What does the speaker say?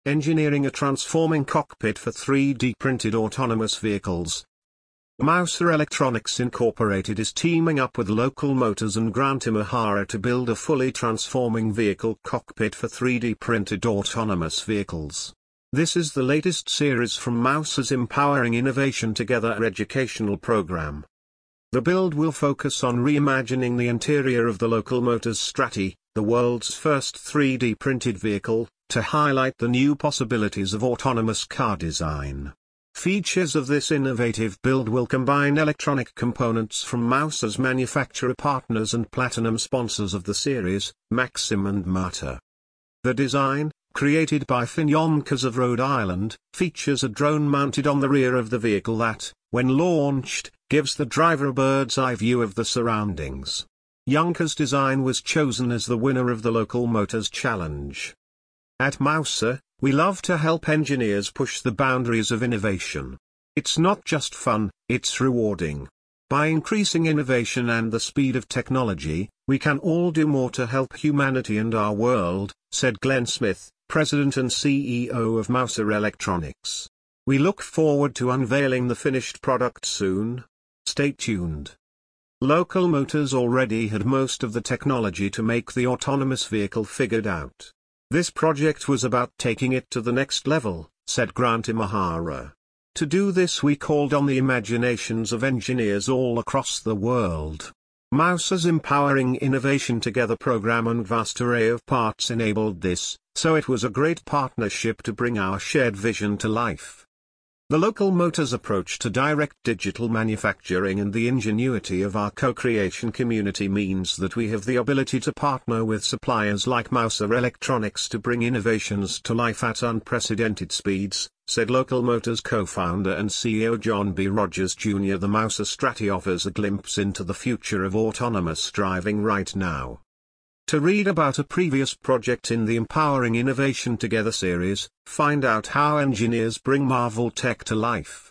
engineering a transforming cockpit for 3D printed autonomous vehicles. Mouser Electronics Incorporated is teaming up with Local Motors and Grant Imahara to build a fully transforming vehicle cockpit for 3D printed autonomous vehicles. This is the latest series from Mouser's Empowering Innovation Together educational program. The build will focus on reimagining the interior of the Local Motors Stratty, the world's first 3D printed vehicle, to highlight the new possibilities of autonomous car design. Features of this innovative build will combine electronic components from Mouser's manufacturer partners and platinum sponsors of the series, Maxim and Mata. The design, created by Finyomkas of Rhode Island, features a drone mounted on the rear of the vehicle that, when launched, gives the driver a bird's-eye view of the surroundings. Yonkers' design was chosen as the winner of the Local Motors Challenge. At Mouser, we love to help engineers push the boundaries of innovation. It's not just fun, it's rewarding. By increasing innovation and the speed of technology, we can all do more to help humanity and our world, said Glenn Smith, President and CEO of Mouser Electronics. We look forward to unveiling the finished product soon. Stay tuned. Local Motors already had most of the technology to make the autonomous vehicle figured out. This project was about taking it to the next level, said Grant Imahara. To do this we called on the imaginations of engineers all across the world. Mouser's Empowering Innovation Together program and vast array of parts enabled this, so it was a great partnership to bring our shared vision to life. The Local Motors approach to direct digital manufacturing and the ingenuity of our co-creation community means that we have the ability to partner with suppliers like Mouser Electronics to bring innovations to life at unprecedented speeds, said Local Motors co-founder and CEO John B. Rogers Jr. The Mouser Stratty offers a glimpse into the future of autonomous driving right now. To read about a previous project in the Empowering Innovation Together series, find out how engineers bring Marvel tech to life.